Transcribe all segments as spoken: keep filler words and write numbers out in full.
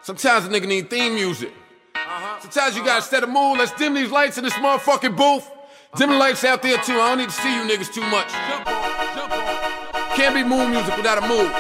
Sometimes a nigga need theme music. Sometimes you gotta set a mood. Let's dim these lights in this motherfucking booth. Dim the lights out there too. I don't need to see you niggas too much. Can't be mood music without a mood.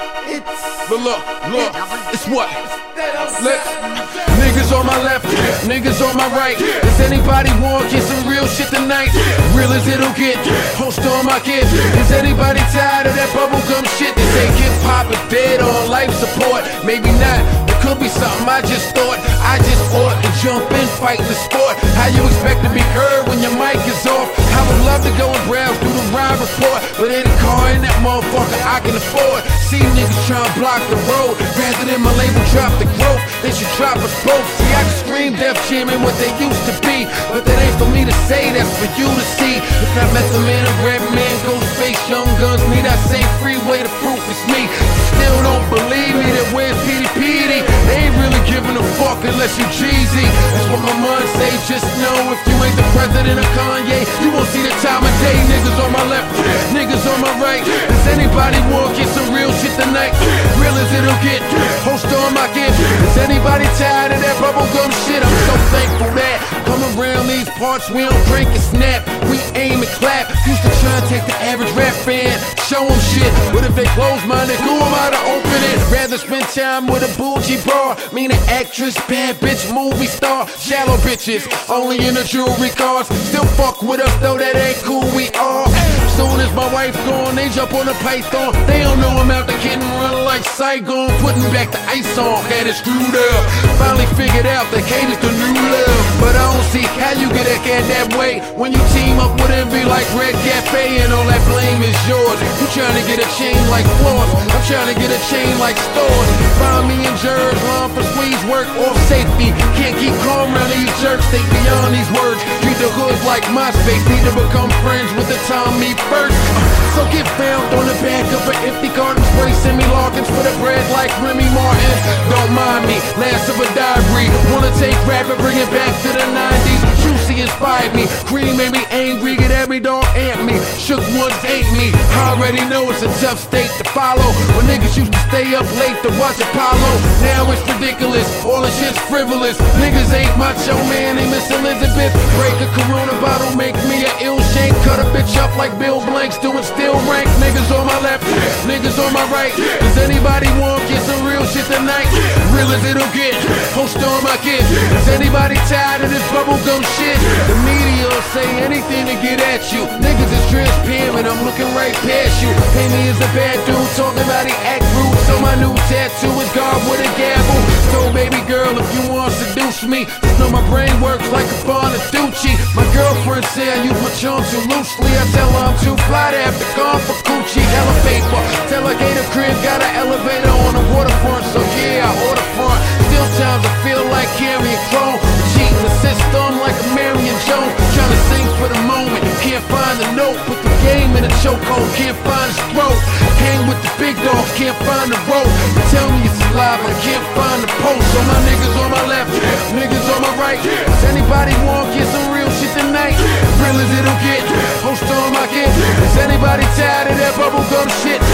But look, look, it's what? Let's niggas on my left, niggas on my right. Does anybody want get some real shit tonight? Real as it'll get. Host on my kids. Is anybody tired of that bubblegum shit? They say hip hop is dead on life support. Maybe not. It could be something I just thought. I just ought to jump in, fight the sport. How you expect to be heard when your mic is off? I would love to go and browse through the ride report, but any car in that motherfucker I can afford. See niggas trying to block the road rather than my label drop the growth. They should drop us both. See, I can scream Def Jam and what they used to be, but that ain't for me to say, that's for you to see. If not Method Man, a Red Man, Ghostface, Young Guns, me, that same freeway, the proof is me. You still don't believe me, then where's Petey Petey? They ain't really giving a fuck unless you Jeezy. That's what my mind say, just know if you ain't the president of Kanye, you won't see the time of day. Niggas on my left, niggas on my right. Does anybody want get some real shit tonight? Real as it'll get. Host on my kid. Is anybody tired of that bubblegum shit? I'm so thankful that come around these parts we don't drink and snap. We aim and clap. Used to try and take the average rap fan, show them shit. But if they close-minded, who am I to open it? Rather spend time with a bougie bra. Mean an actress, bad bitch, movie star. Shallow bitches, only in the jewelry cars. Still fuck with us though, that ain't cool, we are. Soon as my wife gone, they jump on the python. They don't know I'm out the kid and run like Saigon. Putting back the ice on, had it screwed up. Finally figured out that Kate is the new love. But I don't see how you get that cat that way when you team up with Envy like Red Cafe and all that blame is yours. You trying to get a chain like Floss, I'm trying to get a chain like Stores. Find me in Jersey, line for squeeze work off safety. Can't keep calm around these jerks, they beyond these words. Treat the hood like MySpace, need to become friends with the time me first. Uh, so get found on the back of an empty garden spray, send me logins for the bread like Remy Martin. Don't mind me, last of a diary. Wanna take rap and bring it back to the nineties. Juicy inspired me, Cream made me angry, get every dog ant me. Shook ones ain't me, I already know it's a tough state to follow. When niggas used to stay up late to watch Apollo, now it's ridiculous, all the shit's frivolous. Niggas ain't macho man, they Miss Elizabeth. Break a Corona bottle, make me a ill shank. Cut a bitch up like Bill Blanks, doing still rank. Niggas on my left, niggas on my right. Does anybody want get some real shit tonight? Real as it'll get, host on my kids. Is anybody tired of this bubblegum shit? The media will say anything to get at you. Niggas is transparent, I'm looking right past you. Pay me as a bad dude, talking about he act rude. So my new tattoo is God with a gavel. So baby girl, if you want to seduce me, just know my brain works like a Bonaducci. My girlfriend say I use my charm too loosely. I tell her I'm too fly to have to gone for coochie. Hella paper, tell her Gator Crib got an elevator on the waterfront. So yeah, I order front. Still times I feel like carrying chrome. Cheating the system like a Marion Jones. Trying to sing for the moment, can't find the note. Put the game in a chokehold, can't find his throat. Hang with the big dogs, can't find the rope. Tell me it's alive, I can't find the post. So my niggas on my left, niggas on my right. Does anybody want get some real shit tonight? Real as it'll get, host on my kid. Is anybody tired of that bubblegum shit?